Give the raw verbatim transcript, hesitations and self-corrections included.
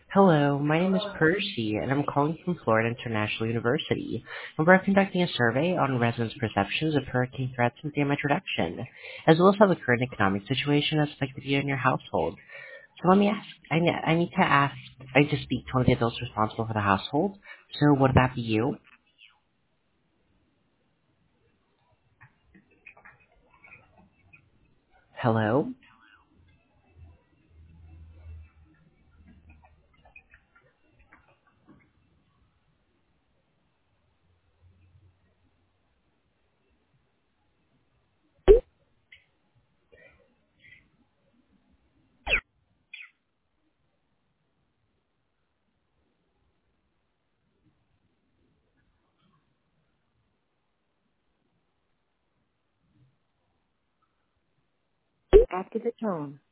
Hello, my name is Percy, and I'm calling from Florida International University, and we're conducting a survey on residents' perceptions of hurricane threats and damage reduction, as well as how the current economic situation has affected you and your household. So let me ask, I, ne- I need to ask, I need to speak to one of the adults responsible for the household, so would that be you? Hello? After the tone,